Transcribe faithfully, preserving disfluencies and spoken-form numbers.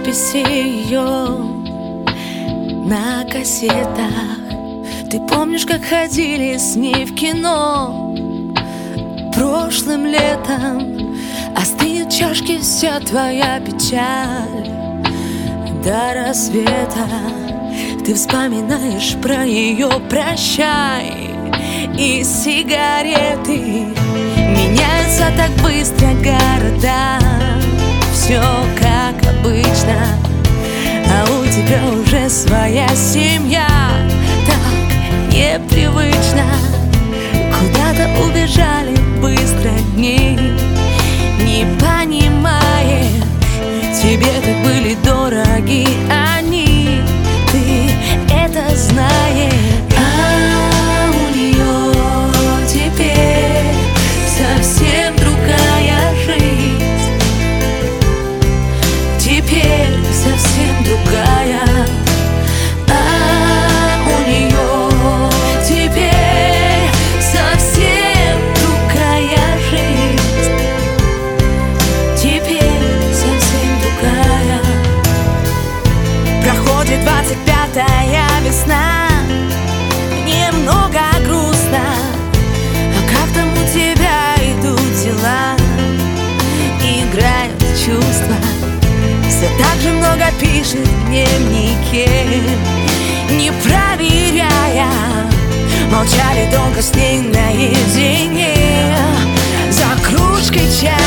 записи ее на кассетах. Ты помнишь, как ходили с ней в кино прошлым летом? Остынет в чашке вся твоя печаль до рассвета. Ты вспоминаешь про ее прощай и сигареты. Меняются так быстро города, все как обычно, а у тебя уже своя семья. Так непривычно. Куда-то убежали быстро дни. Не понимаешь, тебе так были дороги они. Ты это знаешь. А у нее теперь совсем другая жизнь. Теперь совсем другая. А у нее теперь совсем другая жизнь. Теперь совсем другая. Проходит двадцать пятая весна. Немного грустно. А как там у тебя идут дела? Играют чувства. Все так же много пишет в дневнике, не проверяя. Молчали долго с ней наедине за кружкой чая.